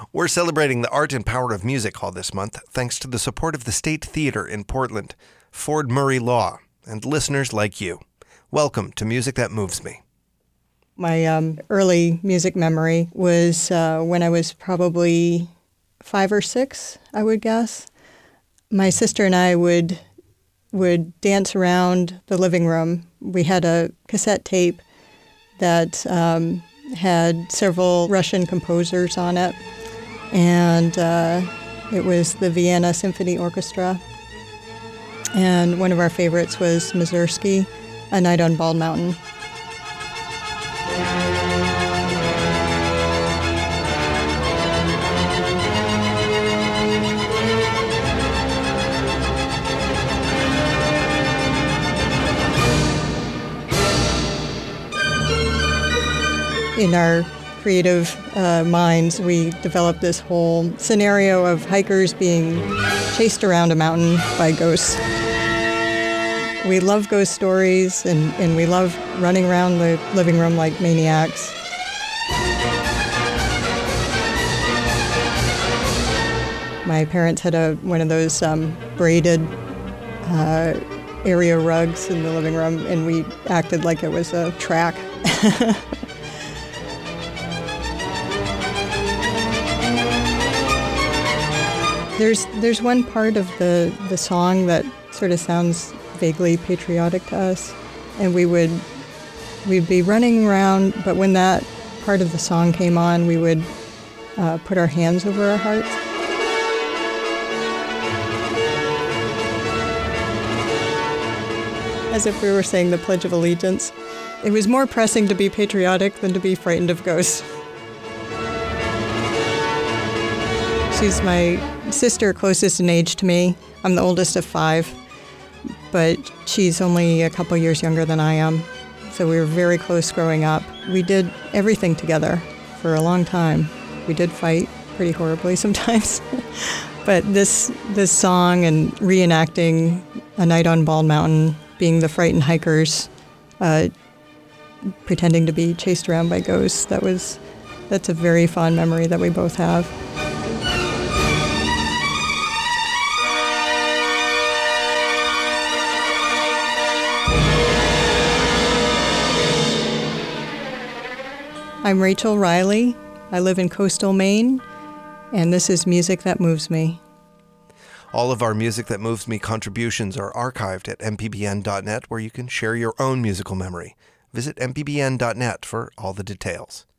We're celebrating the art and power of music hall this month thanks to the support of the State Theater in Portland, Ford Murray Law, and listeners like you. Welcome to Music That Moves Me. My early music memory was when I was probably 5 or 6, I would guess. My sister and I would dance around the living room. We had a cassette tape that had several Russian composers on it, and it was the Vienna Symphony Orchestra. And one of our favorites was Mussorgsky, A Night on Bald Mountain. In our creative minds, we developed this whole scenario of hikers being chased around a mountain by ghosts. We love ghost stories, and we love running around the living room like maniacs. My parents had one of those braided area rugs in the living room, and we acted like it was a track. There's one part of the song that sort of sounds vaguely patriotic to us, and we'd be running around, but when that part of the song came on, we would put our hands over our hearts. As if we were saying the Pledge of Allegiance. It was more pressing to be patriotic than to be frightened of ghosts. She's my sister closest in age to me. I'm the oldest of 5, but she's only a couple years younger than I am. So we were very close growing up. We did everything together for a long time. We did fight pretty horribly sometimes. But this song and reenacting A Night on Bald Mountain, being the frightened hikers, pretending to be chased around by ghosts, that's a very fond memory that we both have. I'm Rachel Riley. I live in coastal Maine, and this is Music That Moves Me. All of our Music That Moves Me contributions are archived at mpbn.net, where you can share your own musical memory. Visit mpbn.net for all the details.